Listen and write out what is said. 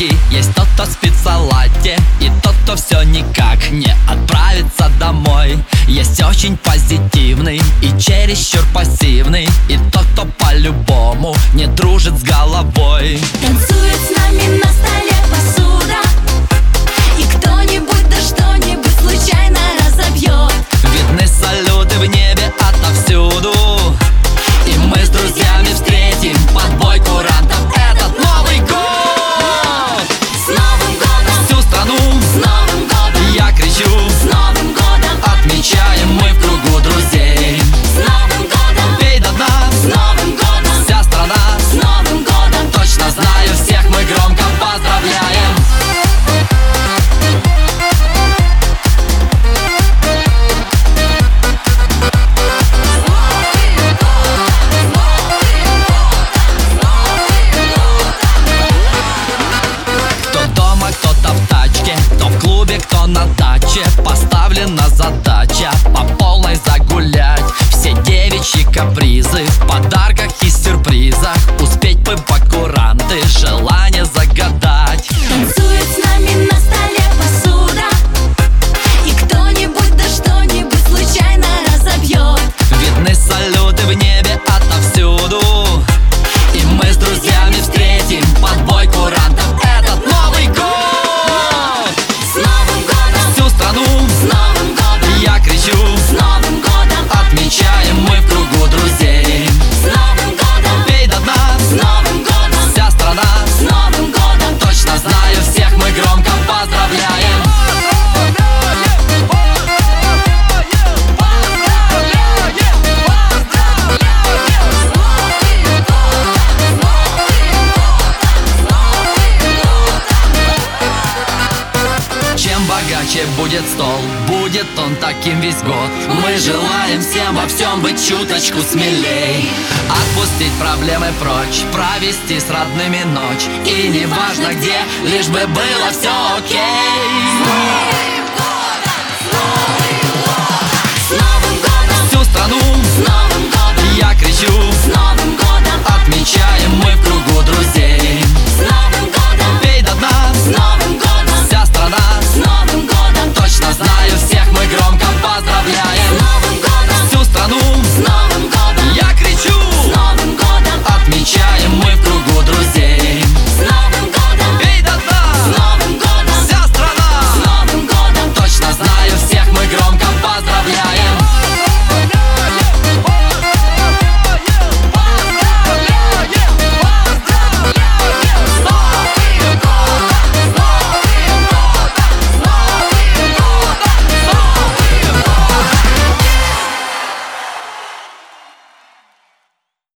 радости. Есть тот, кто спит в салате, и тот, кто все никак не отправится домой. Есть очень позитивный и чересчур пассивный, и тот, кто по-любому не дружит с головой. Танцует с нами на столе посуда, и кто-нибудь да что-нибудь случайно разобьет. Видны салюты в небе отовсюду, и мы с друзьями встретим под бой курантов этот Новый год. С Новым годом! Всю страну С Новым годом! я кричу: С Новым годом! отмечаем мы в кругу друзей. С Новым годом! Пей до дна, С Новым годом! вся страна, С Новым годом! точно знаю, всех мы громко поздравляем. Кто-то в тачке, кто в клубе, кто на даче. Поставлена задача по полной загулять. Все девичьи капризы в подарках и сюрпризах. Успеть бы по куранты желание загадать. Танцует с нами на столе посуда, и кто-нибудь да что-нибудь случайно разобьет. Видны салюты в небе отовсюду, и мы с друзьями встретим под бой курантов этот Новый год. С Новым годом! Всю страну С Новым годом! я кричу: С Новым годом! отмечаем мы в кругу друзей. С Новым годом! Пей до дна, С Новым годом! вся страна, С Новым годом! точно знаю, всех мы громко поздравляем. Чем богаче будет стол, будет он таким весь год. Мы желаем всем во всем быть чуточку смелей, отпустить проблемы прочь, провести с родными ночь. И не важно где, лишь бы было все окей. С Новым годом! Всю страну С Новым годом! я кричу: С Новым годом! отмечаем мы в